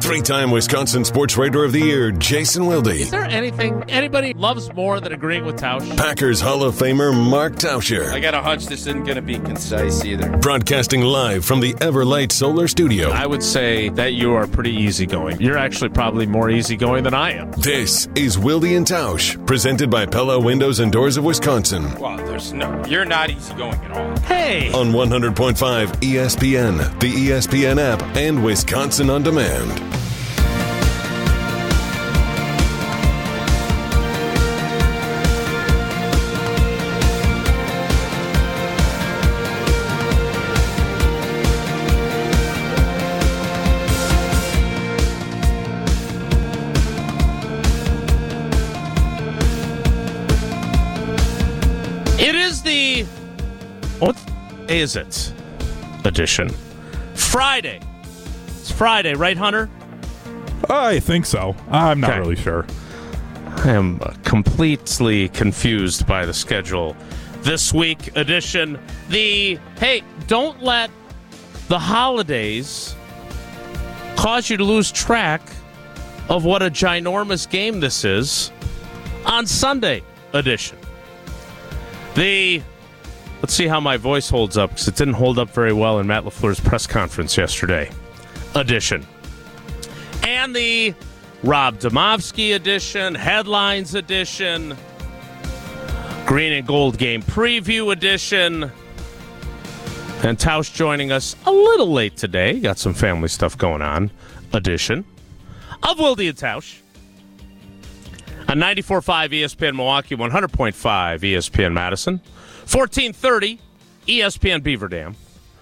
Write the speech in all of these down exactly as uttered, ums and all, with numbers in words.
Three-time Wisconsin Sports Writer of the Year, Jason Wilde. Is there anything anybody loves more than agreeing with Tausch? Packers Hall of Famer, Mark Tauscher. I got a hunch this isn't going to be concise either. Broadcasting live from the Everlight Solar Studio. I would say that you are pretty easygoing. You're actually probably more easygoing than I am. This is Wilde and Tausch, presented by Pella Windows and Doors of Wisconsin. Well, there's no, you're not easygoing at all. Hey! On one hundred point five E S P N, the E S P N app, and Wisconsin On Demand. It is the... What day is it? Edition. Friday. It's Friday, right, Hunter? I think so. I'm not Okay. really sure. I am uh, completely confused by the schedule. This week edition, the, hey, don't let the holidays cause you to lose track of what a ginormous game this is on Sunday edition. The, let's see how my voice holds up, because it didn't hold up very well in Matt LaFleur's press conference yesterday edition. And the Rob Demovsky edition, headlines edition, green and gold game preview edition, and Tausch joining us a little late today. Got some family stuff going on edition of Wilde and Tausch on ninety-four point five E S P N Milwaukee, one hundred point five E S P N Madison, fourteen thirty E S P N Beaver Dam,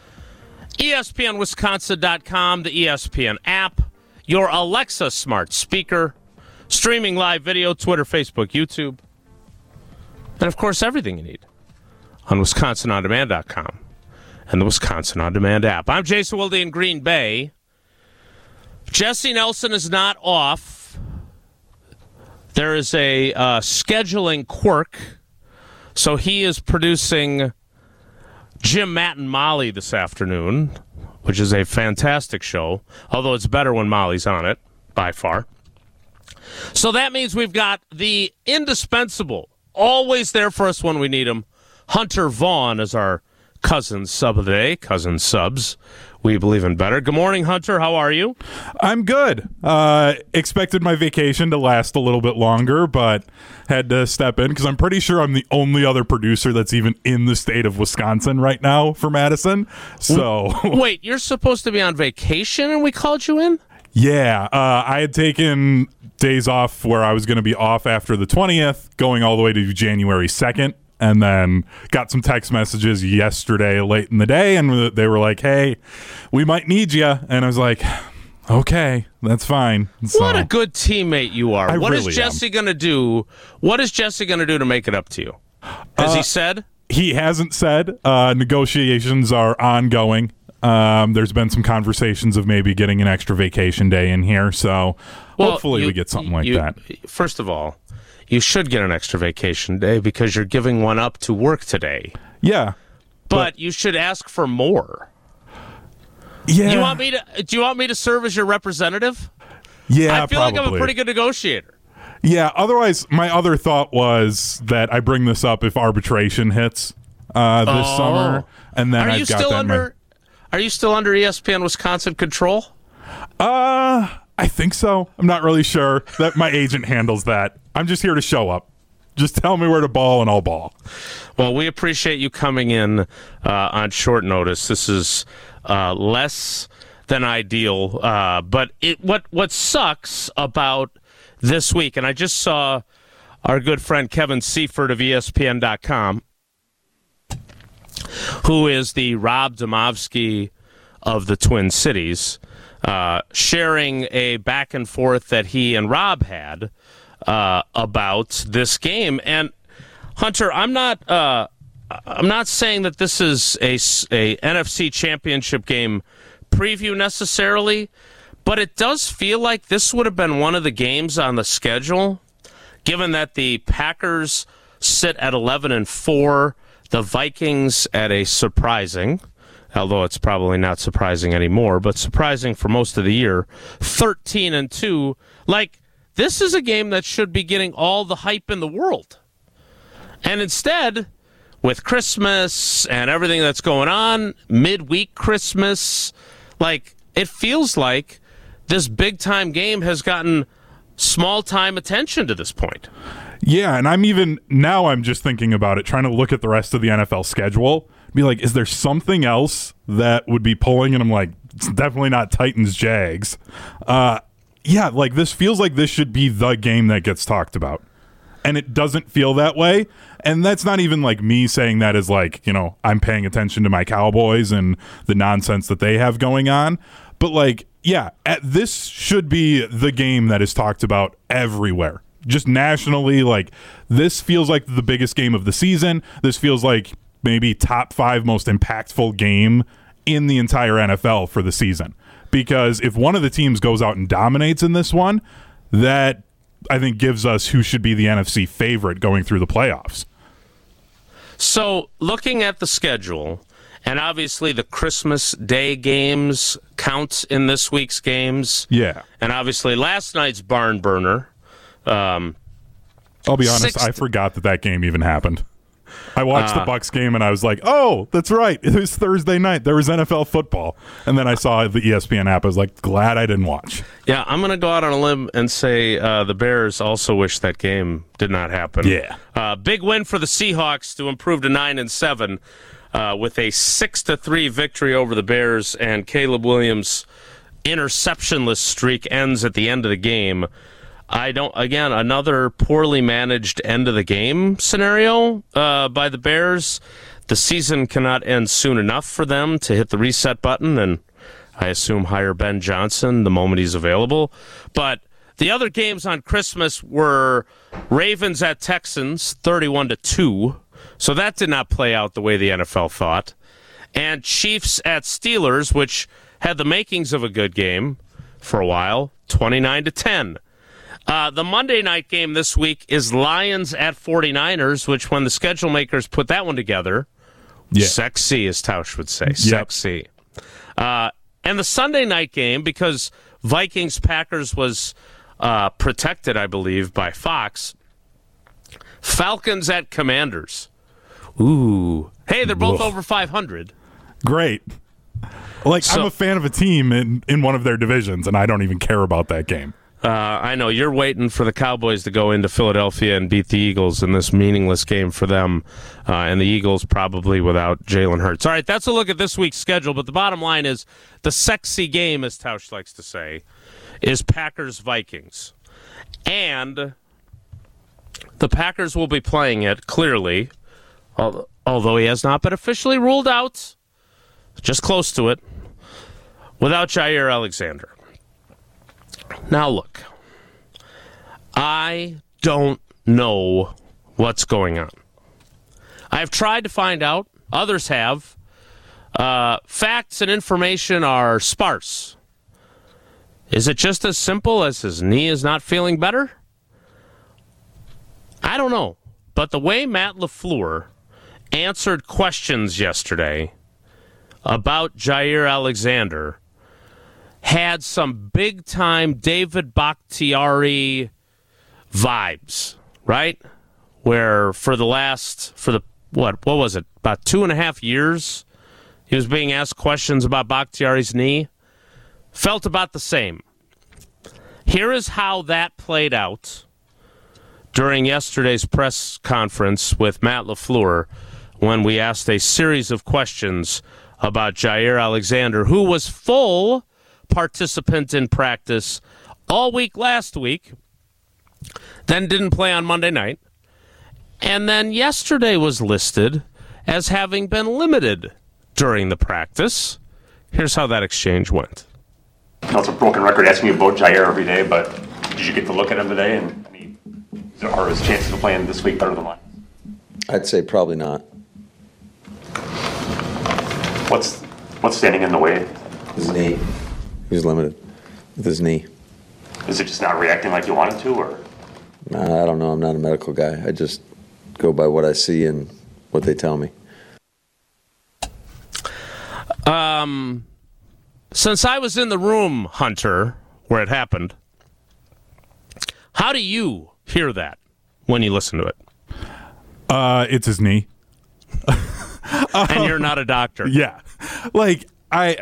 E S P N Wisconsin dot com, the E S P N app, your Alexa smart speaker, streaming live video, Twitter, Facebook, YouTube, and, of course, everything you need on Wisconsin On Demand dot com and the Wisconsin On Demand app. I'm Jason Wilde in Green Bay. Jesse Nelson is not off. There is a uh, scheduling quirk, so he is producing Jim, Matt, and Molly this afternoon, which is a fantastic show, although it's better when Molly's on it, by far. So that means we've got the indispensable, always there for us when we need him, Hunter Vaughn as our cousin sub of the day, cousin subs. We believe in better. Good morning, Hunter. How are you? I'm good. Uh, expected my vacation to last a little bit longer, but had to step in because I'm pretty sure I'm the only other producer that's even in the state of Wisconsin right now for Madison. So, Wait, you're supposed to be on vacation and we called you in? yeah, uh, I had taken days off where I was going to be off after the twentieth, going all the way to January second. And then got some text messages yesterday late in the day, and they were like, hey, we might need you. And I was like, okay, that's fine. So, What a good teammate you are. I What really is Jesse going to do? What is Jesse going to do to make it up to you? Has Uh, he said? He hasn't said. Uh, negotiations are ongoing. Um, there's been some conversations of maybe getting an extra vacation day in here. So Well, hopefully you- we get something like you- that. First of all, you should get an extra vacation day because you're giving one up to work today. Yeah. But, But- you should ask for more. Yeah. Do you want me to? Do you want me to serve as your representative? Yeah, I feel probably. like I'm a pretty good negotiator. Yeah, otherwise, my other thought was that I bring this up if arbitration hits uh, this Oh. summer, and then Are I've you got still that in my- under? Are you still under E S P N Wisconsin control? Uh, I think so. I'm not really sure. That my agent handles that. I'm just here to show up. Just tell me where to ball and I'll ball. Well, we appreciate you coming in uh, on short notice. This is uh, less than ideal, uh, but it what what sucks about this week, and I just saw our good friend Kevin Seifert of E S P N dot com, who is the Rob Demovsky of the Twin Cities, uh, sharing a back and forth that he and Rob had uh, about this game. And Hunter, I'm not uh, I'm not saying that this is a, a N F C Championship game preview necessarily, but it does feel like this would have been one of the games on the schedule, given that the Packers sit at eleven and four, the Vikings at a surprising although it's probably not surprising anymore, but surprising for most of the year. thirteen and two. Like, this is a game that should be getting all the hype in the world. And instead, with Christmas and everything that's going on, midweek Christmas, like, it feels like this big-time game has gotten small-time attention to this point. Yeah, and I'm even, now I'm just thinking about it, trying to look at the rest of the N F L schedule, be like, is there something else that would be pulling? And I'm like, it's definitely not Titans-Jags. Uh, yeah, like, this feels like this should be the game that gets talked about. And it doesn't feel that way. And that's not even like me saying that as like, you know, I'm paying attention to my Cowboys and the nonsense that they have going on. But like, yeah, at, this should be the game that is talked about everywhere. Just nationally, like, this feels like the biggest game of the season. This feels like maybe top five most impactful game in the entire N F L for the season. Because if one of the teams goes out and dominates in this one, that I think gives us who should be the N F C favorite going through the playoffs. So, looking at the schedule, and obviously the Christmas Day games count in this week's games. Yeah. And obviously last night's barn burner. Um, I'll be honest, sixth- I forgot that that game even happened. I watched uh, the Bucs game and I was like, oh, that's right. It was Thursday night. There was N F L football. And then I saw the E S P N app. I was like, glad I didn't watch. Yeah, I'm going to go out on a limb and say uh, the Bears also wish that game did not happen. Yeah. Uh, big win for the Seahawks to improve to nine and seven uh, with a six to three victory over the Bears, and Caleb Williams' interceptionless streak ends at the end of the game. I don't, again, another poorly managed end of the game scenario uh, by the Bears. The season cannot end soon enough for them to hit the reset button and I assume hire Ben Johnson the moment he's available. But the other games on Christmas were Ravens at Texans, thirty-one to two. So that did not play out the way the N F L thought. And Chiefs at Steelers, which had the makings of a good game for a while, twenty-nine to ten. Uh, the Monday night game this week is Lions at 49ers, which when the schedule makers put that one together, yeah. Sexy, as Tausch would say. Yep. Sexy. Uh, and the Sunday night game, because Vikings-Packers was uh, protected, I believe, by Fox, Falcons at Commanders. Ooh. Hey, they're both Ugh. over five hundred. Great. Like, so, I'm a fan of a team in, in one of their divisions, and I don't even care about that game. Uh, I know you're waiting for the Cowboys to go into Philadelphia and beat the Eagles in this meaningless game for them, uh, and the Eagles probably without Jalen Hurts. All right, that's a look at this week's schedule, but the bottom line is the sexy game, as Tausch likes to say, is Packers-Vikings. And the Packers will be playing it, clearly, although he has not been officially ruled out, just close to it, without Jaire Alexander. Now, look, I don't know what's going on. I've tried to find out. Others have. Uh, facts and information are sparse. Is it just as simple as his knee is not feeling better? I don't know. But the way Matt LaFleur answered questions yesterday about Jaire Alexander had some big-time David Bakhtiari vibes, right? Where for the last, for the, what, what was it, about two and a half years, he was being asked questions about Bakhtiari's knee. Felt about the same. Here is how that played out during yesterday's press conference with Matt LaFleur when we asked a series of questions about Jaire Alexander, who was full participant in practice all week last week, then didn't play on Monday night, and then yesterday was listed as having been limited during the practice. Here's how that exchange went. Now, it's a broken record asking you about Jaire every day, but did you get to look at him today? And I mean, are his chances of playing this week better than mine? I'd say probably not. What's what's standing in the way? His knee. He's limited with his knee. Is it just not reacting like you want it to, or? Nah, I don't know. I'm not a medical guy. I just go by what I see and what they tell me. um, since I was in the room, Hunter, where it happened, how do you hear that when you listen to it? Uh, it's his knee. And you're not a doctor. Yeah. Like, I,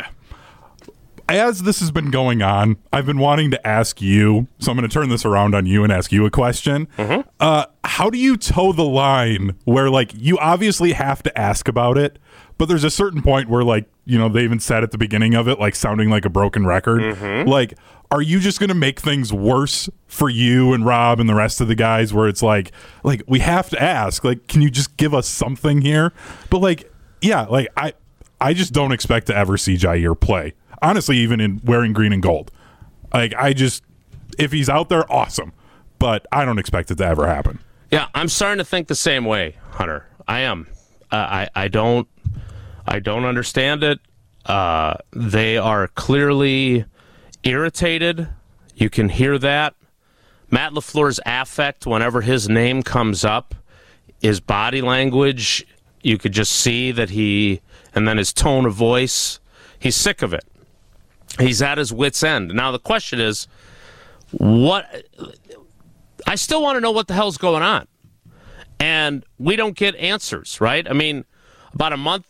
as this has been going on, I've been wanting to ask you, so I'm going to turn this around on you and ask you a question. Mm-hmm. Uh, how do you toe the line where, like, you obviously have to ask about it, but there's a certain point where, like, you know, they even said at the beginning of it, like, sounding like a broken record. Mm-hmm. Like, are you just going to make things worse for you and Rob and the rest of the guys where it's like, like, we have to ask, like, can you just give us something here? But, like, yeah, like, I, I just don't expect to ever see Jair play. Honestly, even in wearing green and gold. Like, I just, if he's out there, awesome. But I don't expect it to ever happen. Yeah, I'm starting to think the same way, Hunter. I am. Uh, I, I don't, I don't understand it. Uh, they are clearly irritated. You can hear that. Matt LaFleur's affect whenever his name comes up, his body language, you could just see that he, and then his tone of voice, he's sick of it. He's at his wit's end. Now the question is, what? I still want to know what the hell's going on. And we don't get answers, right? I mean, about a month,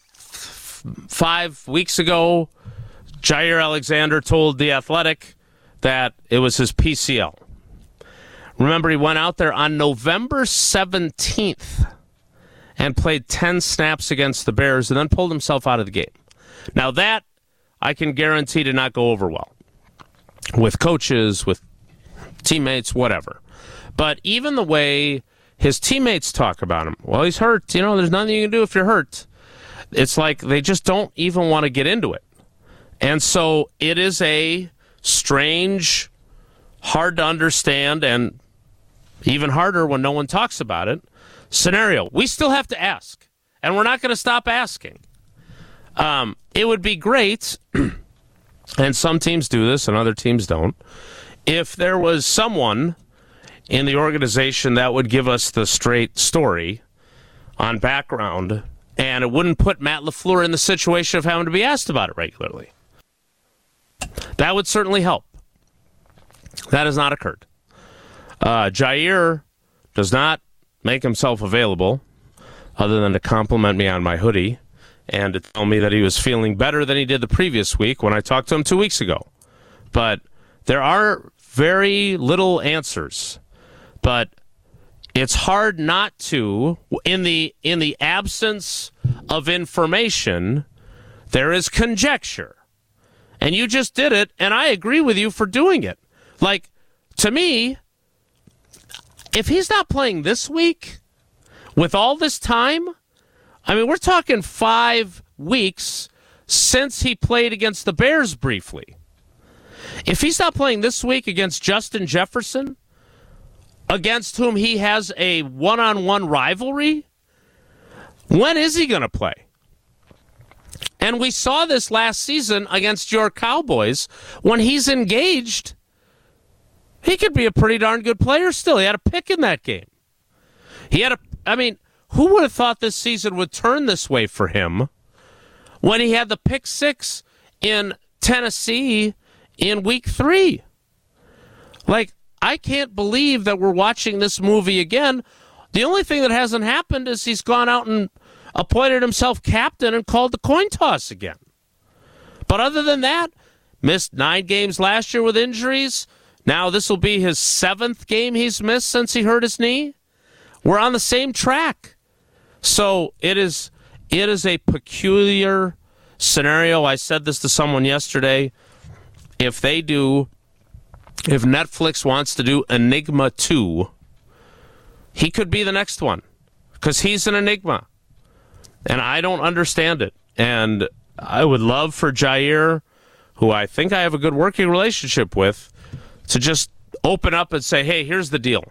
five weeks ago, Jair Alexander told The Athletic that it was his P C L. Remember, he went out there on November seventeenth and played ten snaps against the Bears and then pulled himself out of the game. Now that I can guarantee to not go over well with coaches, with teammates, whatever. But even the way his teammates talk about him, well, he's hurt. You know, there's nothing you can do if you're hurt. It's like they just don't even want to get into it. And so it is a strange, hard to understand, and even harder when no one talks about it, scenario. We still have to ask, and we're not going to stop asking. Um, it would be great, and some teams do this and other teams don't, if there was someone in the organization that would give us the straight story on background, and it wouldn't put Matt LaFleur in the situation of having to be asked about it regularly. That would certainly help. That has not occurred. Uh, Jair does not make himself available other than to compliment me on my hoodie and to tell me that he was feeling better than he did the previous week when I talked to him two weeks ago. But there are very little answers. But it's hard not to, in the in the absence of information, there is conjecture. And you just did it, and I agree with you for doing it. Like, to me, if he's not playing this week, with all this time, I mean, we're talking five weeks since he played against the Bears briefly. If he's not playing this week against Justin Jefferson, against whom he has a one-on-one rivalry, when is he going to play? And we saw this last season against your Cowboys. When he's engaged, he could be a pretty darn good player still. He had a pick in that game. He had a, I mean, who would have thought this season would turn this way for him when he had the pick six in Tennessee in week three? Like, I can't believe that we're watching this movie again. The only thing that hasn't happened is he's gone out and appointed himself captain and called the coin toss again. But other than that, missed nine games last year with injuries. Now this will be his seventh game he's missed since he hurt his knee. We're on the same track. So it is it is a peculiar scenario. I said this to someone yesterday. If they do, if Netflix wants to do Enigma two, he could be the next one because he's an enigma. And I don't understand it. And I would love for Jair, who I think I have a good working relationship with, to just open up and say, hey, here's the deal.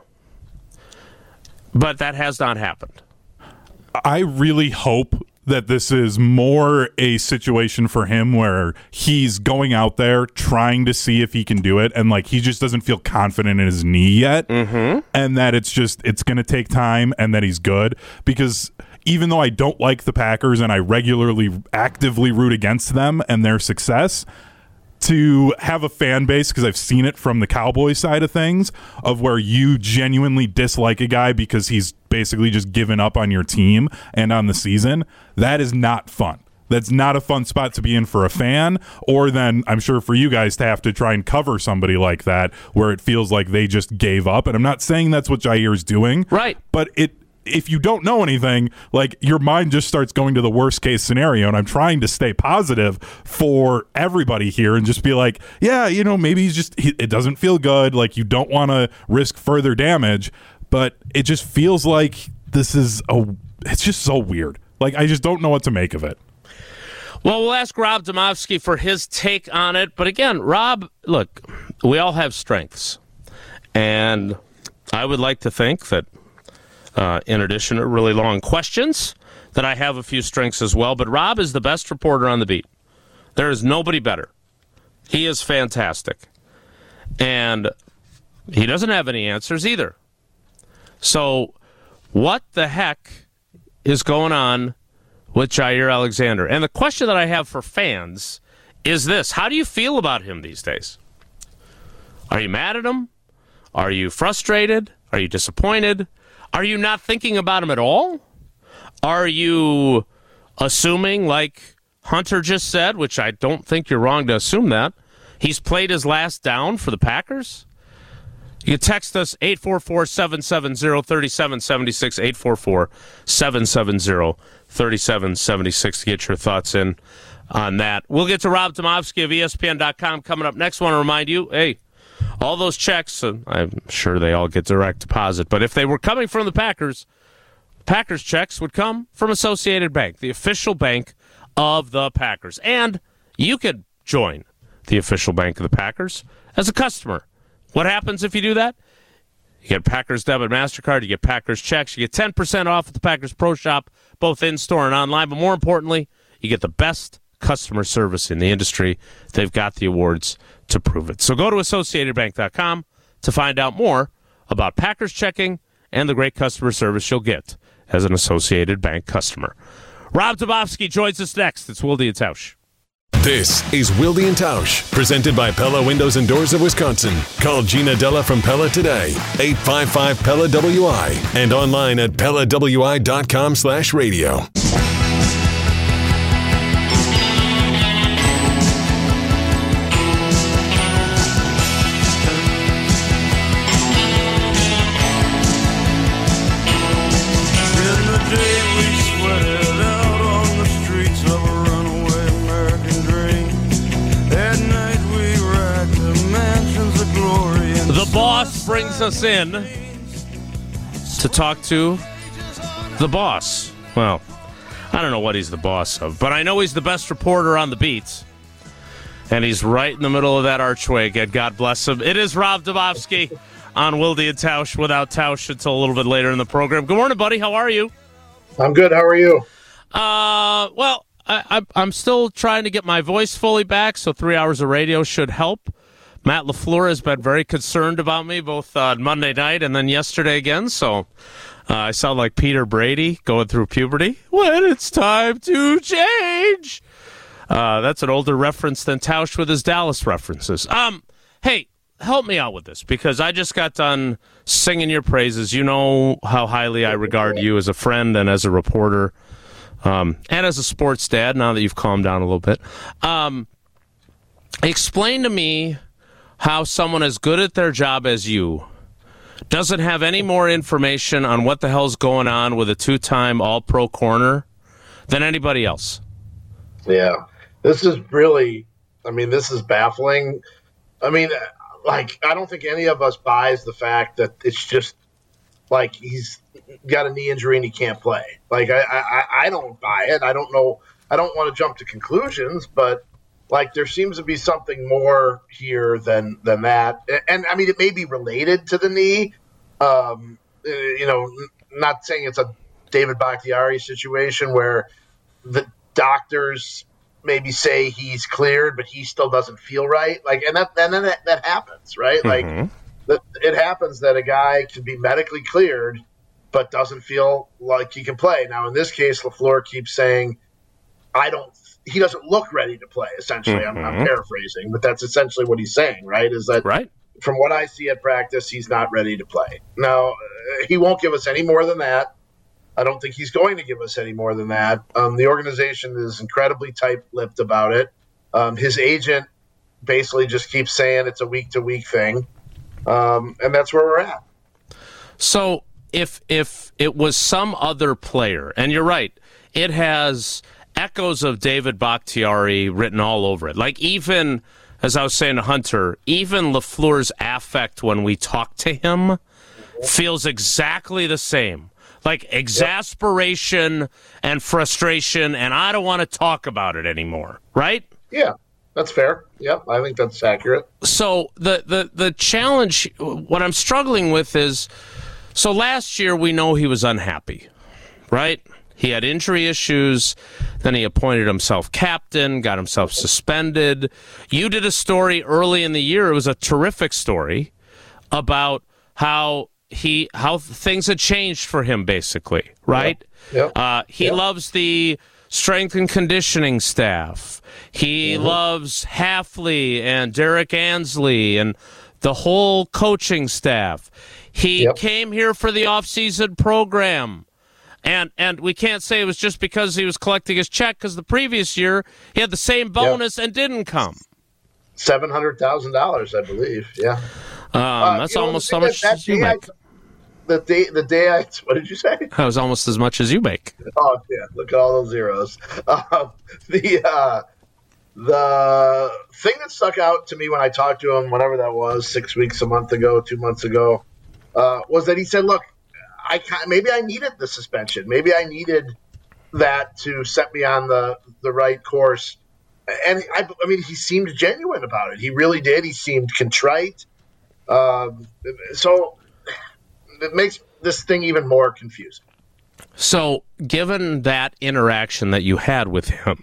But that has not happened. I really hope that this is more a situation for him where he's going out there trying to see if he can do it, and like he just doesn't feel confident in his knee yet, mm-hmm. and that it's just it's going to take time, and that he's good. Because even though I don't like the Packers and I regularly actively root against them and their success, to have a fan base, because I've seen it from the Cowboys side of things, of where you genuinely dislike a guy because he's basically just given up on your team and on the season, that is not fun. That's not a fun spot to be in for a fan, or then I'm sure for you guys to have to try and cover somebody like that where it feels like they just gave up. And I'm not saying that's what Jair's doing. Right. But it if you don't know anything, like, your mind just starts going to the worst case scenario. And I'm trying to stay positive for everybody here and just be like, yeah, you know, maybe he's just, he, it doesn't feel good. Like, you don't want to risk further damage, but it just feels like this is a, it's just so weird. Like, I just don't know what to make of it. Well, we'll ask Rob Demovsky for his take on it. But again, Rob, look, we all have strengths. And I would like to think that, uh, in addition to really long questions, that I have a few strengths as well. But Rob is the best reporter on the beat. There is nobody better. He is fantastic. And he doesn't have any answers either. So what the heck is going on with Jair Alexander? And the question that I have for fans is this: how do you feel about him these days? Are you mad at him? Are you frustrated? Are you disappointed? Are you not thinking about him at all? Are you assuming, like Hunter just said, which I don't think you're wrong to assume that, he's played his last down for the Packers? You can text us eight four four, seven seven zero, three seven seven six, eight four four, seven seven zero, three seven seven six to get your thoughts in on that. We'll get to Rob Demovsky of E S P N dot com coming up next. I want to remind you, hey, all those checks, uh, I'm sure they all get direct deposit, but if they were coming from the Packers, Packers checks would come from Associated Bank, the official bank of the Packers. And you could join the official bank of the Packers as a customer. What happens if you do that? You get Packers Debit MasterCard, you get Packers checks, you get ten percent off at the Packers Pro Shop, both in-store and online, but more importantly, you get the best customer service in the industry. They've got the awards to prove it. So go to Associated Bank dot com to find out more about Packers checking and the great customer service you'll get as an Associated Bank customer. Rob Demovsky joins us next. It's Wilde and Tausch. This is Wilde and Tausch, presented by Pella Windows and Doors of Wisconsin. Call Gina Della from Pella today, eight five five P E L L A W I, and online at Pella W I dot com slash radio. Boss brings us in to talk to the boss. Well, I don't know what he's the boss of, but I know he's the best reporter on the beat. And he's right in the middle of that archway. God bless him. It is Rob Demovsky on Wilde and Tausch, without Tausch until a little bit later in the program. Good morning, buddy. How are you? I'm good. How are you? Uh, well, I, I, I'm still trying to get my voice fully back, so three hours of radio should help. Matt LaFleur has been very concerned about me, both on Monday night and then yesterday again. So uh, I sound like Peter Brady going through puberty. When it's time to change. Uh, that's an older reference than Tausch with his Dallas references. Um, hey, help me out with this, because I just got done singing your praises. You know how highly I regard you as a friend and as a reporter, um, and as a sports dad, now that you've calmed down a little bit. Um, explain to me how someone as good at their job as you doesn't have any more information on what the hell's going on with a two-time All-Pro corner than anybody else. Yeah, this is really, I mean, this is baffling. I mean, like, I don't think any of us buys the fact that it's just like he's got a knee injury and he can't play. Like, I, I, I don't buy it. I don't know. I don't want to jump to conclusions, but like, there seems to be something more here than than that. And, I mean, it may be related to the knee. Um, you know, not saying it's a David Bakhtiari situation where the doctors maybe say he's cleared, but he still doesn't feel right. Like, and that and then that, that happens, right? Mm-hmm. Like, the, it happens that a guy can be medically cleared, but doesn't feel like he can play. Now, in this case, LaFleur keeps saying, I don't, he doesn't look ready to play, essentially. Mm-hmm. I'm, I'm paraphrasing, but that's essentially what he's saying, right? Is that right? From what I see at practice, he's not ready to play. Now, uh, he won't give us any more than that. I don't think he's going to give us any more than that. Um, the organization is incredibly tight-lipped about it. Um, his agent basically just keeps saying it's a week-to-week thing, um, and that's where we're at. So if if it was some other player, and you're right, it has echoes of David Bakhtiari written all over it. Like even, as I was saying to Hunter, even LaFleur's affect when we talk to him feels exactly the same. Like exasperation yep. and frustration, and I don't want to talk about it anymore, right? Yeah, that's fair. Yep, I think that's accurate. So the, the, the challenge, what I'm struggling with is, so last year we know he was unhappy, right? He had injury issues, then he appointed himself captain, got himself suspended. You did a story early in the year, it was a terrific story, about how he how things had changed for him, basically, right? Yep. Yep. Uh, he yep. loves the strength and conditioning staff. He mm-hmm. loves Hafley and Derek Ansley and the whole coaching staff. He yep. came here for the off-season program. And and we can't say it was just because he was collecting his check, because the previous year he had the same bonus yep. and didn't come. seven hundred thousand dollars, I believe, yeah. Um, uh, that's almost how much as you make. I, the day, the day I, what did you say? That was almost as much as you make. Oh yeah, look at all those zeros. Uh, the uh, the thing that stuck out to me when I talked to him, whatever that was, six weeks, a month ago, two months ago, uh, was that he said, "Look, I maybe I needed the suspension, maybe I needed that to set me on the the right course." And I, I mean, he seemed genuine about it. He really did. He seemed contrite. Um, so it makes this thing even more confusing. So, given that interaction that you had with him,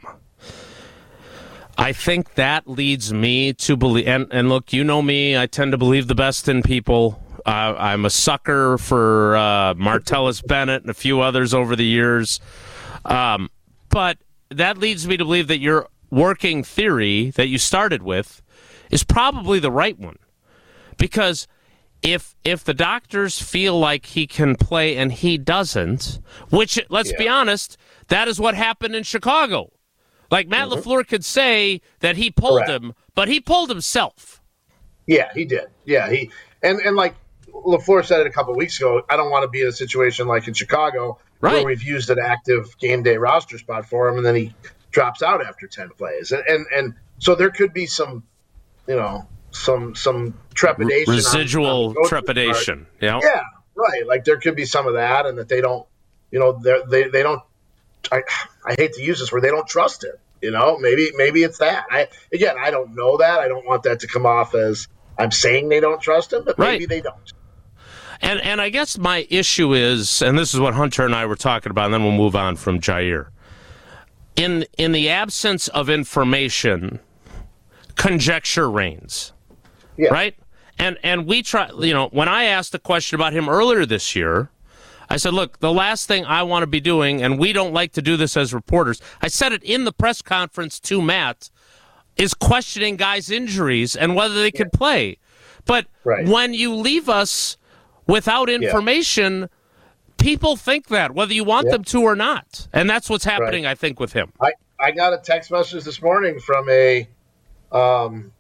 I think that leads me to believe, and, and look, you know me, I tend to believe the best in people. Uh, I'm a sucker for uh, Martellus Bennett and a few others over the years. Um, but that leads me to believe that your working theory that you started with is probably the right one. Because if if the doctors feel like he can play and he doesn't, which, let's yeah. be honest, that is what happened in Chicago. Like, Matt mm-hmm. LaFleur could say that he pulled Correct. him, but he pulled himself. Yeah, he did. Yeah, he and, and like LaFleur said it a couple of weeks ago, I don't want to be in a situation like in Chicago right. where we've used an active game day roster spot for him and then he drops out after ten plays. And and, and so there could be some, you know, some some trepidation. Residual on, on trepidation. Yeah. Yeah, right. Like there could be some of that, and that they don't, you know, they they don't, I, I hate to use this word, they don't trust him. You know, maybe maybe it's that. I Again, I don't know that. I don't want that to come off as I'm saying they don't trust him, but maybe right. they don't. And and I guess my issue is, and this is what Hunter and I were talking about, and then we'll move on from Jair. In in the absence of information, conjecture reigns. Yeah. Right? And and we try, you know, when I asked a question about him earlier this year, I said, look, the last thing I want to be doing, and we don't like to do this as reporters, I said it in the press conference to Matt, is questioning guys' injuries and whether they could play. But right. when you leave us without information, yeah. people think that, whether you want yeah. them to or not. And that's what's happening, right. I think, with him. I, I got a text message this morning from a um,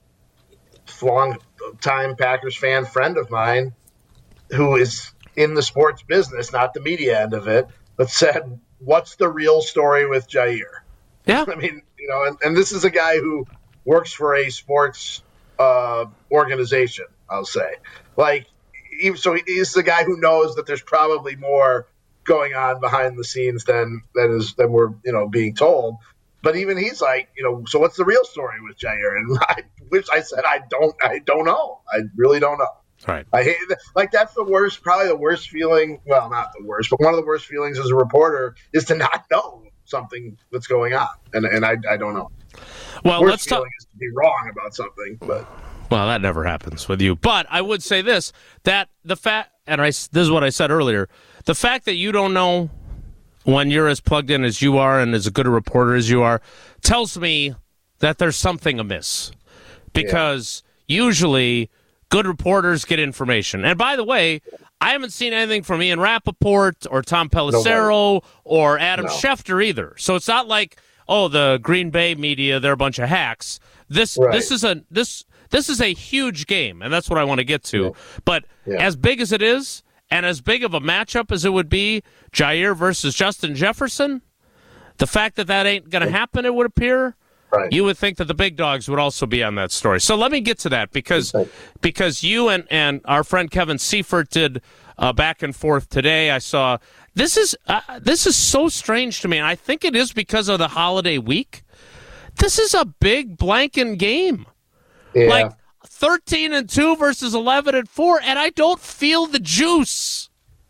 long-time Packers fan friend of mine who is in the sports business, not the media end of it, but said, what's the real story with Jair? Yeah. I mean, you know, and, and this is a guy who works for a sports uh, organization, I'll say. Like, he, so he's the guy who knows that there's probably more going on behind the scenes than than is than we're, you know, being told. But even he's like, you know, so what's the real story with Jair? And I wish I said I don't I don't know. I really don't know. Right. I hate it. Like, that's the worst, probably the worst feeling. Well, not the worst, but one of the worst feelings as a reporter is to not know something that's going on, and and I I don't know. Well, worst let's talk. Is to be wrong about something, but well, that never happens with you. But I would say this: that the fact and I, this is what I said earlier, the fact that you don't know when you're as plugged in as you are and as good a reporter as you are tells me that there's something amiss. Because yeah. usually good reporters get information. And by the way, I haven't seen anything from Ian Rappaport or Tom Pelissero no or Adam no. Schefter either. So it's not like, oh, the Green Bay media, they're a bunch of hacks. This right. this is a this this is a huge game, and that's what I want to get to. Yeah. But yeah. as big as it is, and as big of a matchup as it would be, Jaire versus Justin Jefferson, the fact that that ain't going to happen, it would appear, right. you would think that the big dogs would also be on that story. So let me get to that, because because you and, and our friend Kevin Seifert did uh, back and forth today. I saw this is uh, this is so strange to me, and I think it is because of the holiday week. This is a big blanking game. Yeah. Like thirteen and two versus eleven and four, and I don't feel the juice.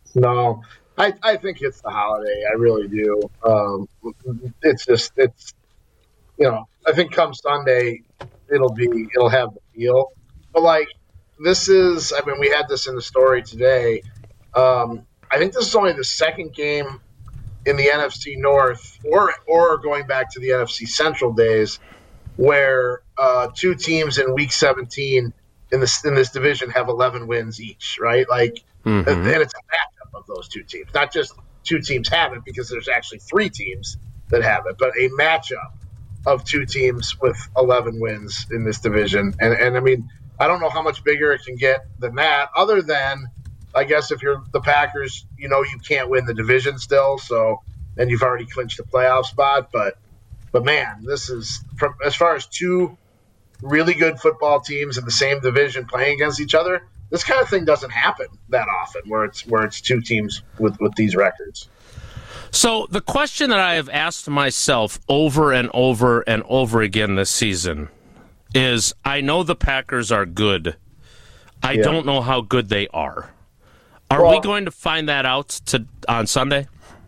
No, I, I think it's the holiday. I really do. Um, it's just it's you know I think come Sunday it'll be it'll have the feel. But like this is I mean we had this in the story today. Um, I think this is only the second game in the N F C North, or or going back to the N F C Central days, where uh, two teams in Week seventeen in this in this division have eleven wins each, right? Like, mm-hmm. and it's a matchup of those two teams, not just two teams have it, because there's actually three teams that have it, but a matchup of two teams with eleven wins in this division. And and I mean, I don't know how much bigger it can get than that, other than, I guess if you're the Packers, you know you can't win the division still, so and you've already clinched a playoff spot. But, but man, this is from as far as two really good football teams in the same division playing against each other. This kind of thing doesn't happen that often, where it's where it's two teams with, with these records. So the question that I have asked myself over and over and over again this season is: I know the Packers are good. I yeah. don't know how good they are. Are well, we going to find that out to on Sunday?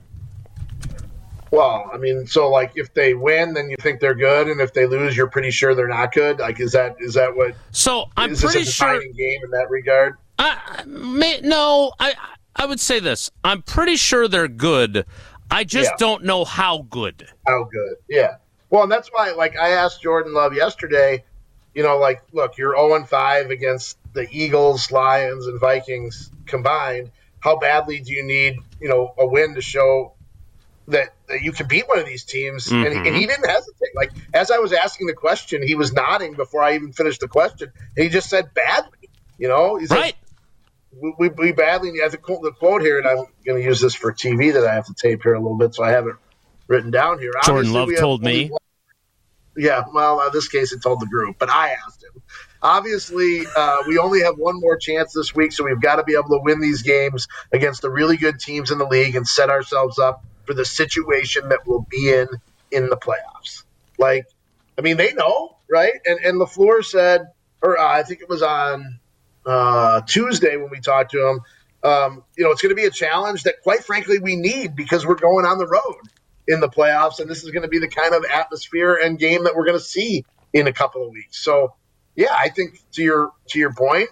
Well, I mean, so like if they win, then you think they're good, and if they lose, you're pretty sure they're not good. Like, is that is that what? So I'm is pretty this a sure. defining game in that regard. I, may, no, I I would say this. I'm pretty sure they're good. I just yeah. don't know how good. How good? Yeah. Well, and that's why, like, I asked Jordan Love yesterday. You know, like, look, you're oh and five against the Eagles, Lions, and Vikings combined. How badly do you need, you know, a win to show that, that you can beat one of these teams? Mm-hmm. And, he, and he didn't hesitate. Like, as I was asking the question, he was nodding before I even finished the question, and he just said badly. You know, he's right. like, we, we badly need. I have the quote, the quote here, and I'm going to use this for T V that I have to tape here a little bit, so I have it written down here. Jordan Obviously, Love told me. One, Yeah, well, in this case, it told the group, but I asked him. Obviously, uh, we only have one more chance this week, so we've got to be able to win these games against the really good teams in the league and set ourselves up for the situation that we'll be in in the playoffs. Like, I mean, they know, right? And and LaFleur said, or uh, I think it was on uh, Tuesday when we talked to him, um, you know, it's going to be a challenge that, quite frankly, we need because we're going on the road in the playoffs, and this is going to be the kind of atmosphere and game that we're going to see in a couple of weeks. So, yeah, I think to your to your point,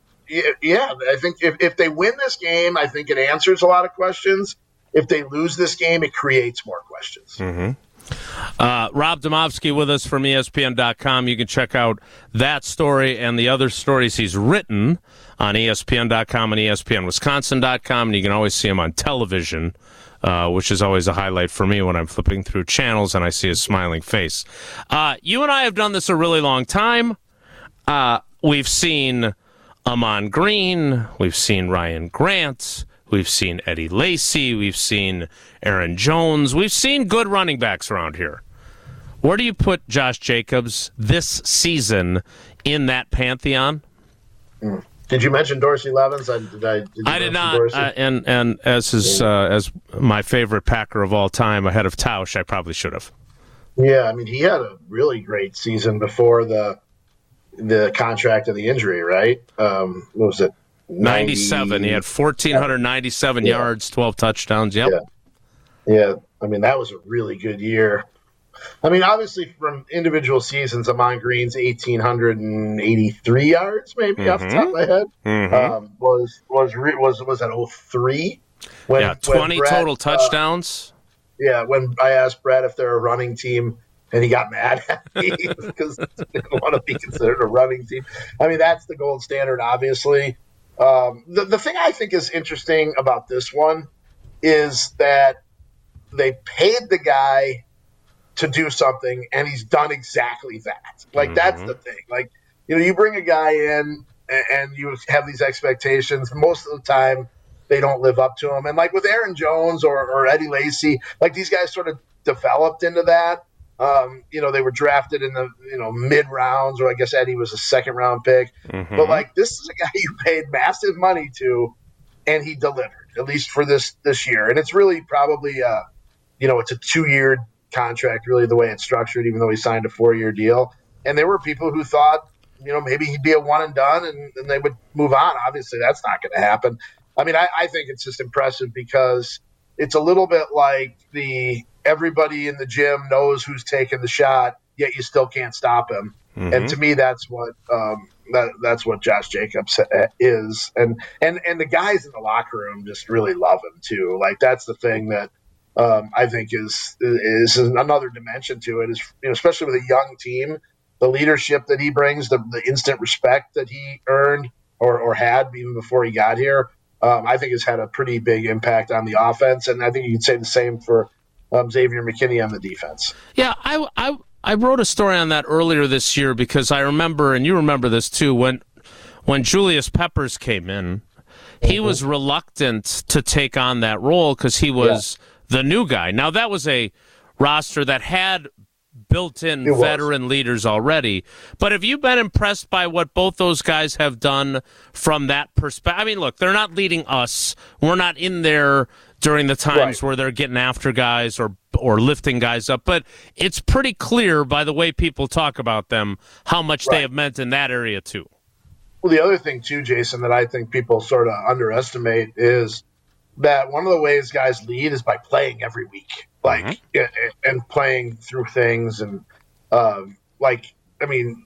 yeah, I think if, if they win this game, I think it answers a lot of questions. If they lose this game, it creates more questions. Mm-hmm. Uh, Rob Demovsky with us from E S P N dot com. You can check out that story and the other stories he's written on E S P N dot com and E S P N Wisconsin dot com, and you can always see him on television, Uh, which is always a highlight for me when I'm flipping through channels and I see his smiling face. Uh, you and I have done this a really long time. Uh, we've seen Amon Green. We've seen Ryan Grant. We've seen Eddie Lacy. We've seen Aaron Jones. We've seen good running backs around here. Where do you put Josh Jacobs this season in that pantheon? Mm. Did you mention Dorsey Levens? I did. I did, I did not. Uh, and and as his uh, as my favorite Packer of all time, ahead of Tausch, I probably should have. Yeah, I mean, he had a really great season before the the contract and the injury, right? Um, what was it? ninety-seven. He had fourteen ninety-seven yeah. yards, twelve touchdowns. Yep. Yeah. Yeah. I mean, that was a really good year. I mean, obviously, from individual seasons, Ahman Green's eighteen eighty-three yards, maybe mm-hmm. off the top of my head, mm-hmm. um, was was was was at oh three. When, yeah, twenty when Brett, total touchdowns. Uh, yeah, when I asked Brett if they're a running team, and he got mad at me because they didn't want to be considered a running team. I mean, that's the gold standard, obviously. Um, the the thing I think is interesting about this one is that they paid the guy to do something, and he's done exactly that. Like, mm-hmm. that's the thing. Like, you know, you bring a guy in, and, and you have these expectations. Most of the time, they don't live up to them. And, like, with Aaron Jones or, or Eddie Lacy, like, these guys sort of developed into that. Um, you know, they were drafted in the, you know, mid-rounds, or I guess Eddie was a second-round pick. Mm-hmm. But, like, this is a guy you paid massive money to, and he delivered, at least for this this year. And it's really probably, uh, you know, it's a two-year contract, really, the way it's structured, even though he signed a four-year deal. And there were people who thought, you know, maybe he'd be a one and done and, and they would move on. Obviously, that's not going to happen. I mean, I, I think it's just impressive because it's a little bit like the everybody in the gym knows who's taking the shot, yet you still can't stop him. Mm-hmm. And to me, that's what um, that, that's what Josh Jacobs is. And, and and the guys in the locker room just really love him too. Like, that's the thing that Um, I think is is another dimension to it. Is, you know, especially with a young team, the leadership that he brings, the, the instant respect that he earned or, or had even before he got here, um, I think has had a pretty big impact on the offense. And I think you could say the same for um, Xavier McKinney on the defense. Yeah, I, I I wrote a story on that earlier this year because I remember, and you remember this too, when when Julius Peppers came in, he mm-hmm. was reluctant to take on that role because he was yeah. the new guy. Now, that was a roster that had built-in veteran leaders already. But have you been impressed by what both those guys have done from that perspective? I mean, look, they're not leading us. We're not in there during the times right. where they're getting after guys or or lifting guys up. But it's pretty clear by the way people talk about them how much right. they have meant in that area, too. Well, the other thing, too, Jason, that I think people sort of underestimate is that one of the ways guys lead is by playing every week, like, mm-hmm. and playing through things. And, um, like, I mean,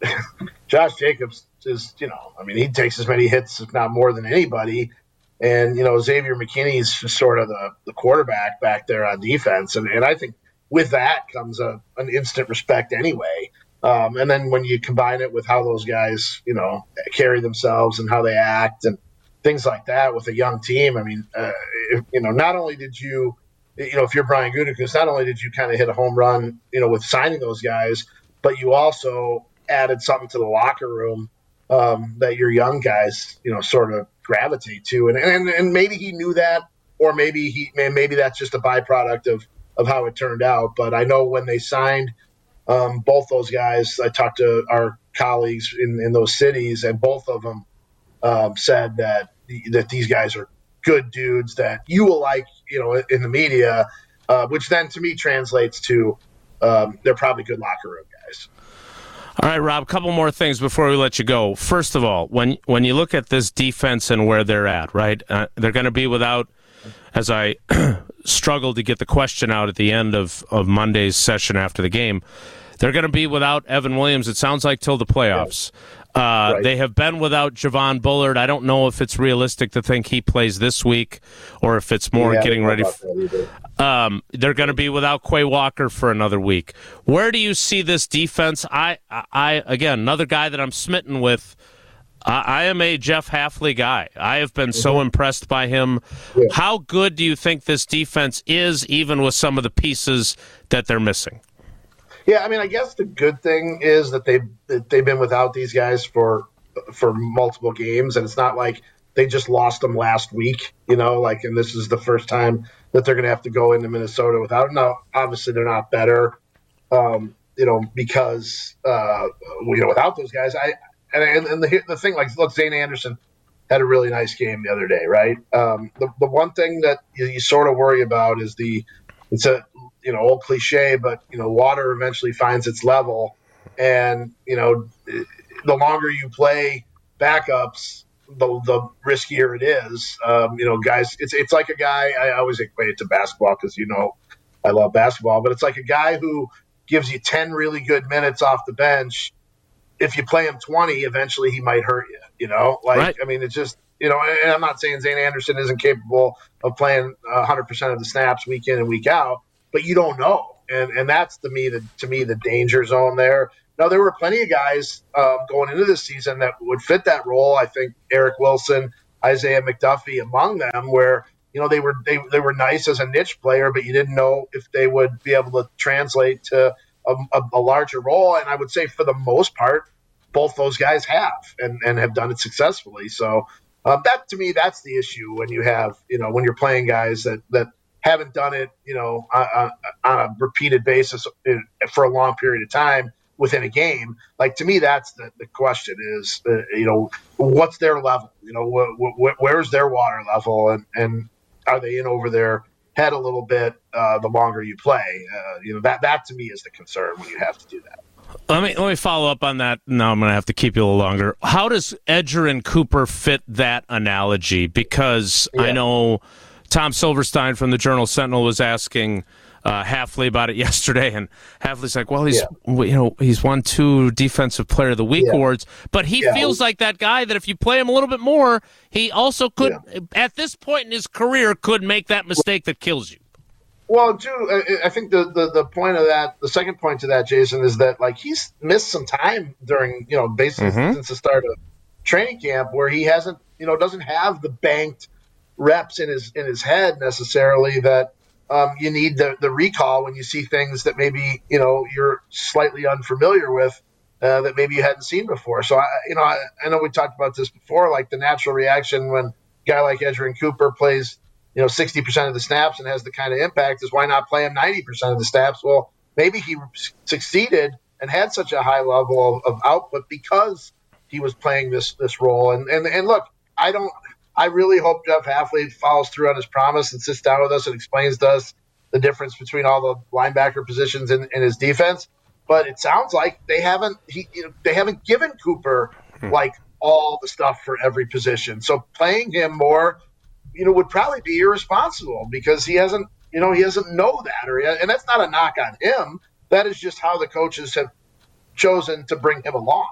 Josh Jacobs is, you know, I mean, he takes as many hits, if not more than anybody. And, you know, Xavier McKinney's just sort of the, the quarterback back there on defense. And, and I think with that comes a, an instant respect anyway. Um, and then when you combine it with how those guys, you know, carry themselves and how they act and things like that with a young team, I mean, uh, if, you know, not only did you, you know, if you're Brian Gutekunst, not only did you kind of hit a home run, you know, with signing those guys, but you also added something to the locker room um, that your young guys, you know, sort of gravitate to. And, and and maybe he knew that, or maybe he maybe that's just a byproduct of, of how it turned out. But I know when they signed um, both those guys, I talked to our colleagues in, in those cities, and both of them um, said that that these guys are good dudes that you will like, you know, in the media, uh, which then to me translates to um, they're probably good locker room guys. All right, Rob, a couple more things before we let you go. First of all, when when you look at this defense and where they're at, right, uh, they're going to be without, as I struggled to get the question out at the end of, of Monday's session after the game, they're going to be without Evan Williams, it sounds like, till the playoffs. Uh, right. They have been without Javon Bullard. I don't know if it's realistic to think he plays this week or if it's more yeah, getting ready. For, um, they're going to be without Quay Walker for another week. Where do you see this defense? I, I again, another guy that I'm smitten with. I, I am a Jeff Hafley guy. I have been mm-hmm. so impressed by him. Yeah. How good do you think this defense is, even with some of the pieces that they're missing? Yeah, I mean, I guess the good thing is that they've, that they've been without these guys for for multiple games, and it's not like they just lost them last week, you know, like, and this is the first time that they're going to have to go into Minnesota without them. Now, obviously, they're not better, um, you know, because, uh, you know, without those guys. I And, and the, the thing, like, look, Zane Anderson had a really nice game the other day, right? Um, the, the one thing that you, you sort of worry about is the, it's a, you know, old cliche, but, you know, water eventually finds its level. And, you know, the longer you play backups, the, the riskier it is. Um, you know, guys, it's it's like a guy, I always equate it to basketball because, you know, I love basketball, but it's like a guy who gives you ten really good minutes off the bench. If you play him twenty, eventually he might hurt you, you know? Like, right. I mean, it's just, you know, and I'm not saying Zane Anderson isn't capable of playing one hundred percent of the snaps week in and week out, but you don't know. And and that's, to me, the, to me, the danger zone there. Now, there were plenty of guys um, going into this season that would fit that role. I think Eric Wilson, Isaiah McDuffie among them, where, you know, they were they, they were nice as a niche player, but you didn't know if they would be able to translate to a, a, a larger role. And I would say for the most part, both those guys have and, and have done it successfully. So uh, that, to me, that's the issue when you have, you know, when you're playing guys that, that haven't done it, you know, on, on a repeated basis for a long period of time within a game. Like, to me, that's the, the question is, uh, you know, what's their level? You know, wh- wh- where's their water level? And, and are they in over their head a little bit uh, the longer you play? Uh, you know, that, that to me is the concern when you have to do that. Let me let me follow up on that. Now I'm going to have to keep you a little longer. How does Edgerrin Cooper fit that analogy? Because yeah. I know Tom Silverstein from the Journal Sentinel was asking uh, Hafley about it yesterday, and Hafley's like, "Well, he's yeah. you know he's won two Defensive Player of the Week yeah. awards, but he yeah. feels like that guy that if you play him a little bit more, he also could, yeah. at this point in his career, could make that mistake that kills you." Well, too, I think the, the, the point of that, the second point to that, Jason, is that, like, he's missed some time during, you know, basically mm-hmm. since the start of training camp where he hasn't, you know, doesn't have the banked reps in his in his head necessarily that um, you need the, the recall when you see things that maybe, you know, you're slightly unfamiliar with uh, that maybe you hadn't seen before. So, I, you know, I, I know we talked about this before, like the natural reaction when a guy like Edgerrin Cooper plays, you know, sixty percent of the snaps and has the kind of impact is why not play him ninety percent of the snaps? Well, maybe he succeeded and had such a high level of, of output because he was playing this this role. And, and and look, I don't, I really hope Jeff Hafley follows through on his promise and sits down with us and explains to us the difference between all the linebacker positions in, in his defense. But it sounds like they haven't, he, you know, they haven't given Cooper like all the stuff for every position. So playing him more, you know, would probably be irresponsible because he hasn't, you know, he doesn't know that, or and that's not a knock on him. That is just how the coaches have chosen to bring him along.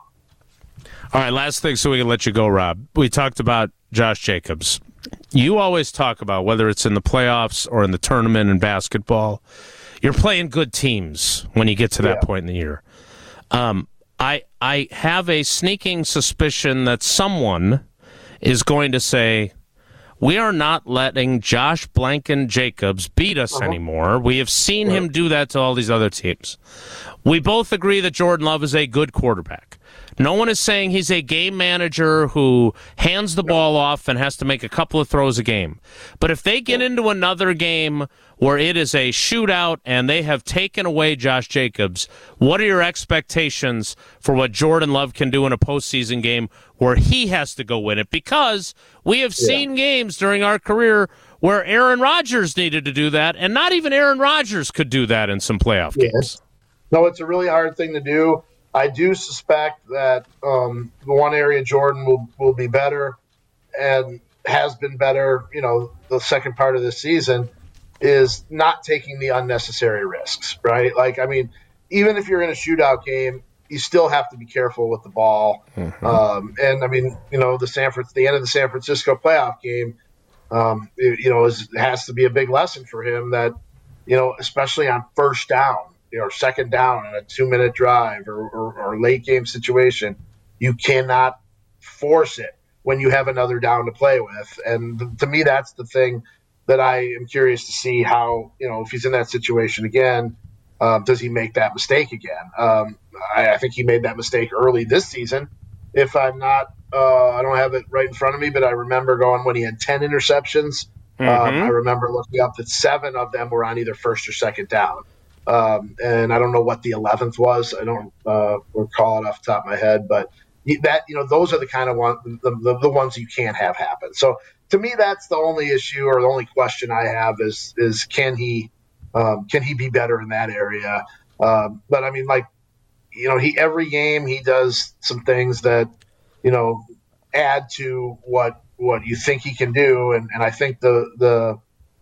All right, last thing so we can let you go, Rob. We talked about Josh Jacobs. You always talk about whether it's in the playoffs or in the tournament in basketball, you're playing good teams when you get to that yeah. point in the year. Um, I I have a sneaking suspicion that someone is going to say, we are not letting Josh Blanken Jacobs beat us uh-huh. anymore. We have seen right. him do that to all these other teams. We both agree that Jordan Love is a good quarterback. No one is saying he's a game manager who hands the ball off and has to make a couple of throws a game. But if they get into another game where it is a shootout and they have taken away Josh Jacobs, what are your expectations for what Jordan Love can do in a postseason game where he has to go win it? Because we have yeah. seen games during our career where Aaron Rodgers needed to do that, and not even Aaron Rodgers could do that in some playoff yes. games. No, it's a really hard thing to do. I do suspect that um, the one area Jordan will, will be better and has been better, you know, the second part of this season is not taking the unnecessary risks, right? Like, I mean, even if you're in a shootout game, you still have to be careful with the ball. Mm-hmm. Um, and, I mean, you know, the San the end of the San Francisco playoff game, um, it, you know, is, has to be a big lesson for him that, you know, especially on first down, you know, second down in a two-minute drive or, or, or late game situation, you cannot force it when you have another down to play with. And th- to me, that's the thing that I am curious to see how, you know, if he's in that situation again, um, does he make that mistake again? Um, I, I think he made that mistake early this season. If I'm not, uh, I don't have it right in front of me, but I remember going when he had ten interceptions. Mm-hmm. Um, I remember looking up that seven of them were on either first or second down. Um, and I don't know what the eleventh was. I don't uh, recall it off the top of my head, but that, you know, those are the kind of one, the, the, the ones you can't have happen. So to me, that's the only issue or the only question I have is, is can he, um, can he be better in that area? Um, but I mean, like, you know, he, every game he does some things that, you know, add to what, what you think he can do. And, and I think the, the,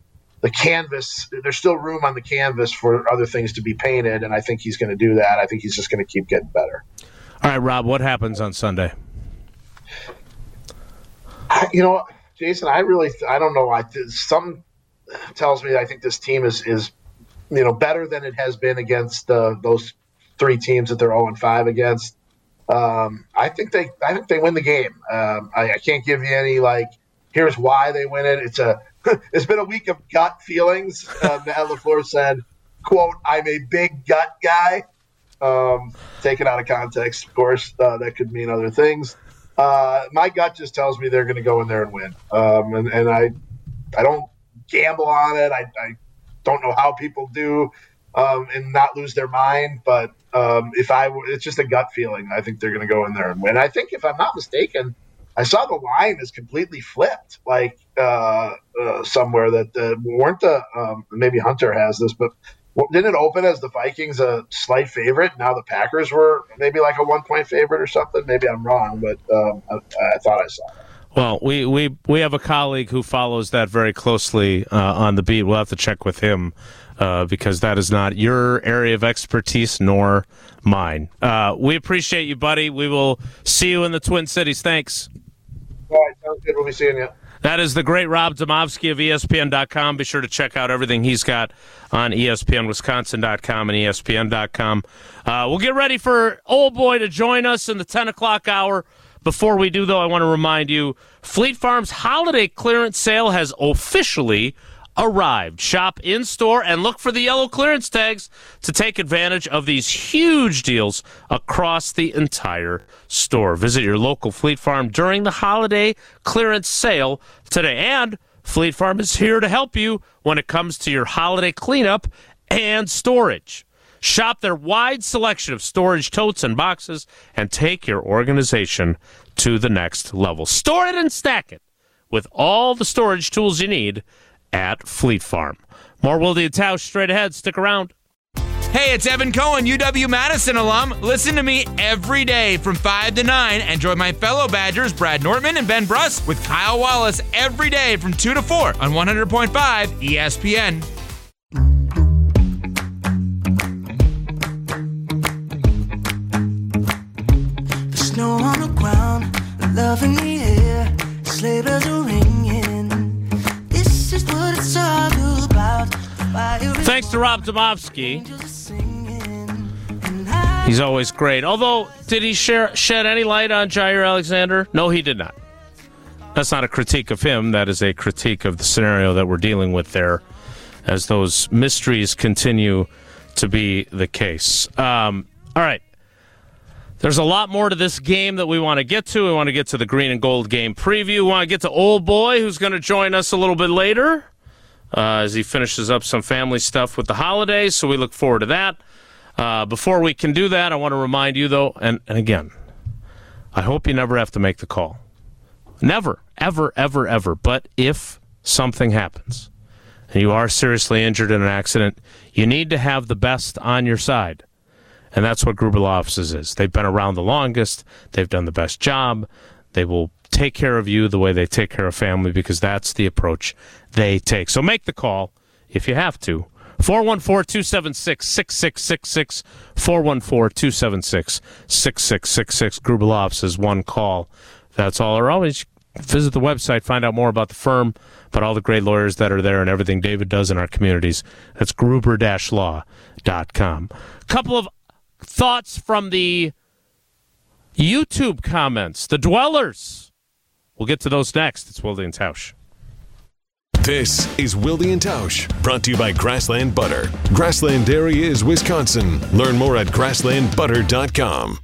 the canvas, there's still room on the canvas for other things to be painted, and I think he's going to do that. I think he's just going to keep getting better. All right, Rob, what happens on Sunday? I, you know, Jason, I really, I don't know. I some tells me that I think this team is is you know better than it has been against uh, those three teams that they're oh and five against. Um, I think they, I think they win the game. Um, I, I can't give you any like, here's why they win it. It's a, it's been a week of gut feelings. Uh, Matt LaFleur said, "quote I'm a big gut guy." Um, taken out of context, of course, uh, that could mean other things. Uh, my gut just tells me they're going to go in there and win. Um, and, and I, I don't gamble on it. I, I don't know how people do um, and not lose their mind. But um, if I, it's just a gut feeling. I think they're going to go in there and win. I think, if I'm not mistaken, I saw the line is completely flipped, like uh, uh, somewhere that uh, weren't the um, maybe Hunter has this, but. Well, didn't it open as the Vikings a slight favorite? Now the Packers were maybe like a one-point favorite or something. Maybe I'm wrong, but um, I, I thought I saw that. Well, we, we, we have a colleague who follows that very closely uh, on the beat. We'll have to check with him uh, because that is not your area of expertise nor mine. Uh, we appreciate you, buddy. We will see you in the Twin Cities. Thanks. All right, sounds good. We'll be seeing you. That is the great Rob Demovsky of E S P N dot com. Be sure to check out everything he's got on E S P N Wisconsin dot com and E S P N dot com. Uh, we'll get ready for Old Boy to join us in the ten o'clock hour. Before we do, though, I want to remind you, Fleet Farm's holiday clearance sale has officially arrived. Shop in-store and look for the yellow clearance tags to take advantage of these huge deals across the entire store. Visit your local Fleet Farm during the holiday clearance sale today. And Fleet Farm is here to help you when it comes to your holiday cleanup and storage. Shop their wide selection of storage totes and boxes and take your organization to the next level. Store it and stack it with all the storage tools you need at Fleet Farm. More Wilde and Tausch straight ahead. Stick around. Hey, it's Evan Cohen, U W-Madison alum. Listen to me every day from five to nine and join my fellow Badgers, Brad Nortman and Ben Bruss, with Kyle Wallace every day from two to four on one hundred point five E S P N. The snow on the ground, love in the air, sleigh bells are ringing. This is what it's all about. Thanks to Rob Demovsky. He's always great. Although, did he share, shed any light on Jair Alexander? No, he did not. That's not a critique of him. That is a critique of the scenario that we're dealing with there as those mysteries continue to be the case. Um, all right. There's a lot more to this game that we want to get to. We want to get to the green and gold game preview. We want to get to Old Boy, who's going to join us a little bit later uh, as he finishes up some family stuff with the holidays. So we look forward to that. Uh, before we can do that, I want to remind you, though, and, and again, I hope you never have to make the call. Never, ever, ever, ever. But if something happens and you are seriously injured in an accident, you need to have the best on your side. And that's what Gruber Law Offices is. They've been around the longest. They've done the best job. They will take care of you the way they take care of family because that's the approach they take. So make the call if you have to. four one four, two seven six, six six six six, four one four, two seven six, six six six six. Gruber Law Offices, one call. That's all. Or always visit the website, find out more about the firm, about all the great lawyers that are there and everything David does in our communities. That's gruber dash law dot com. A couple of thoughts from the YouTube comments, the dwellers. We'll get to those next. It's Wilde and Tausch. This is Wilde and Tausch, brought to you by Grassland Butter. Grassland Dairy is Wisconsin. Learn more at grassland butter dot com.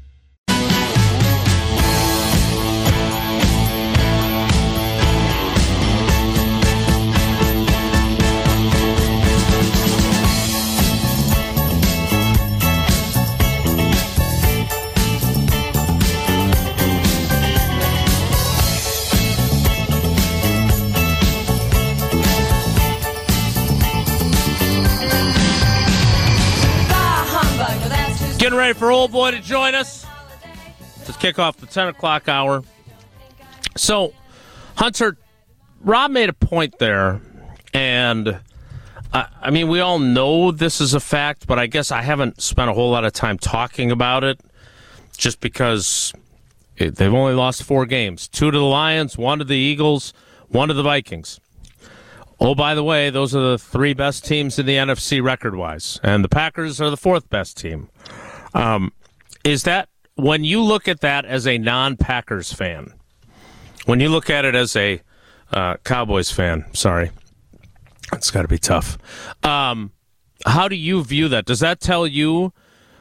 Getting ready for Old Boy to join us to kick off the ten o'clock hour. So, Hunter, Rob made a point there, and I, I mean, we all know this is a fact, but I guess I haven't spent a whole lot of time talking about it just because it, they've only lost four games. Two to the Lions, one to the Eagles, one to the Vikings. Oh, by the way, those are the three best teams in the N F C record-wise, and the Packers are the fourth best team. Um, is that, when you look at that as a non-Packers fan, when you look at it as a uh, Cowboys fan, sorry, it's got to be tough. Um, how do you view that? Does that tell you,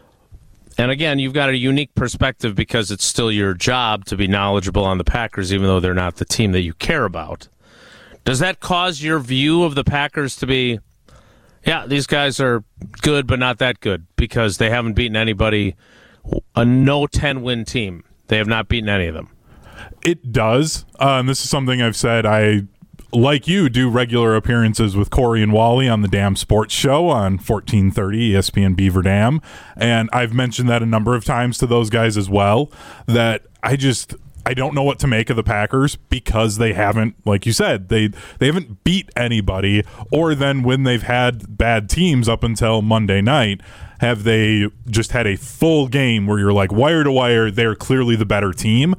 and again, you've got a unique perspective because it's still your job to be knowledgeable on the Packers, even though they're not the team that you care about. Does that cause your view of the Packers to be, yeah, these guys are good, but not that good because they haven't beaten anybody, a no ten-win team. They have not beaten any of them. It does. Uh, and this is something I've said. I, like you, do regular appearances with Corey and Wally on the Dam Sports Show on fourteen thirty E S P N Beaver Dam. And I've mentioned that a number of times to those guys as well, that I just... I don't know what to make of the Packers because they haven't, like you said, they they haven't beat anybody, or then when they've had bad teams up until Monday night, have they just had a full game where you're like, wire to wire, they're clearly the better team.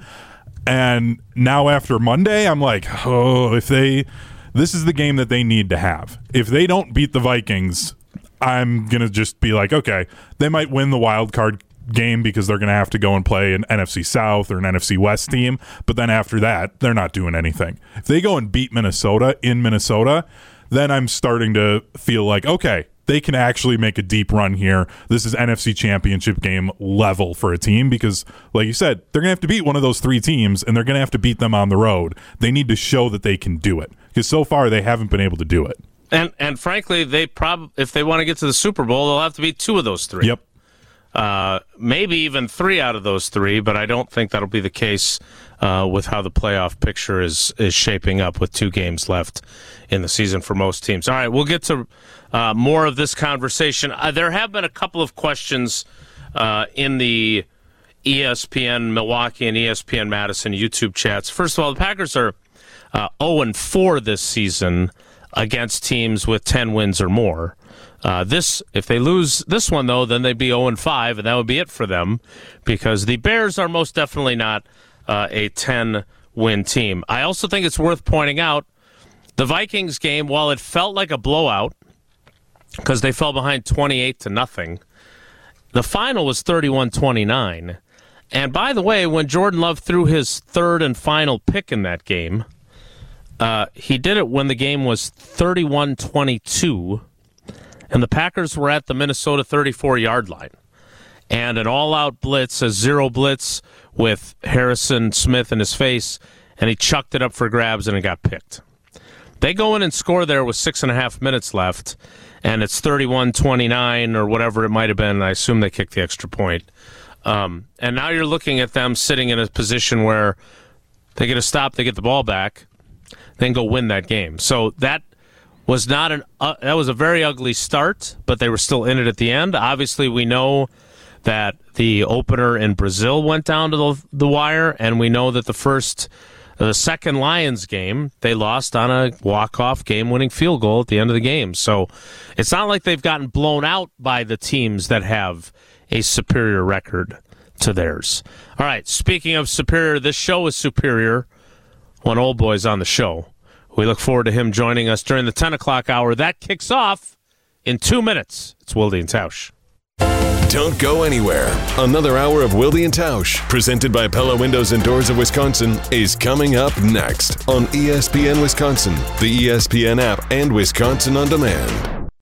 And now after Monday, I'm like, oh, if they, this is the game that they need to have. If they don't beat the Vikings, I'm going to just be like, okay, they might win the wild card game because they're going to have to go and play an N F C South or an N F C West team, but then after that they're not doing anything. If they go and beat Minnesota in Minnesota, then I'm starting to feel like, okay, they can actually make a deep run here. This is N F C Championship game level for a team because, like you said, they're going to have to beat one of those three teams, and they're going to have to beat them on the road. They need to show that they can do it because so far they haven't been able to do it. And and frankly, they prob- if they want to get to the Super Bowl, they'll have to beat two of those three. Yep. Uh, maybe even three out of those three, but I don't think that'll be the case uh, with how the playoff picture is is shaping up with two games left in the season for most teams. All right, we'll get to uh, more of this conversation. Uh, there have been a couple of questions uh, in the E S P N Milwaukee and E S P N Madison YouTube chats. First of all, the Packers are uh, oh and four this season against teams with ten wins or more. Uh, this, if they lose this one, though, then they'd be oh and five, and that would be it for them because the Bears are most definitely not uh, a ten-win team. I also think it's worth pointing out the Vikings game, while it felt like a blowout because they fell behind twenty-eight to nothing, the final was thirty-one twenty-nine. And by the way, when Jordan Love threw his third and final pick in that game, uh, he did it when the game was thirty-one twenty-two. And the Packers were at the Minnesota thirty-four-yard line. And an all-out blitz, a zero blitz with Harrison Smith in his face, and he chucked it up for grabs and it got picked. They go in and score there with six and a half minutes left, and it's thirty-one twenty-nine or whatever it might have been. I assume they kicked the extra point. Um, and now you're looking at them sitting in a position where they get a stop, they get the ball back, then go win that game. So that was not an uh, that was a very ugly start, but they were still in it at the end. Obviously, we know that the opener in Brazil went down to the, the wire, and we know that the first, the second Lions game, they lost on a walk-off game-winning field goal at the end of the game. So it's not like they've gotten blown out by the teams that have a superior record to theirs. All right, speaking of superior, this show is superior when Old Boy's on the show. We look forward to him joining us during the ten o'clock hour. That kicks off in two minutes. It's Wilde and Tausch. Don't go anywhere. Another hour of Wilde and Tausch, presented by Pella Windows and Doors of Wisconsin, is coming up next on E S P N Wisconsin, the E S P N app, and Wisconsin On Demand.